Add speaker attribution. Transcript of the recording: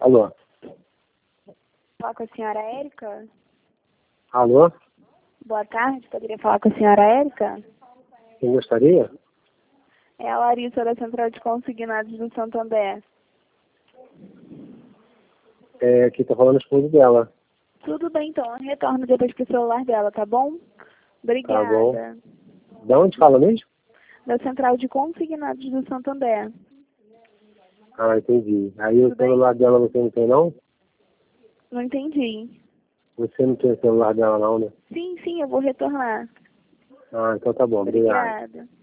Speaker 1: Alô?
Speaker 2: Falar com a senhora Érica?
Speaker 1: Alô?
Speaker 2: Boa tarde, poderia falar com a senhora Érica?
Speaker 1: Quem gostaria?
Speaker 2: É a Larissa da Central de Consignados do Santander.
Speaker 1: Aqui tá falando o esposo dela.
Speaker 2: Tudo bem, então. Eu retorno depois pro celular dela, tá bom?
Speaker 1: Tá bom.
Speaker 2: Obrigada.
Speaker 1: De onde fala mesmo?
Speaker 2: Da Central de Consignados do Santander.
Speaker 1: Ah, entendi. Aí o
Speaker 2: Tudo bem?
Speaker 1: celular dela você não tem, não?
Speaker 2: Não entendi.
Speaker 1: Você não tem o celular dela, não, né?
Speaker 2: Sim, eu vou retornar.
Speaker 1: Ah, então tá bom. Obrigado.
Speaker 2: Obrigada.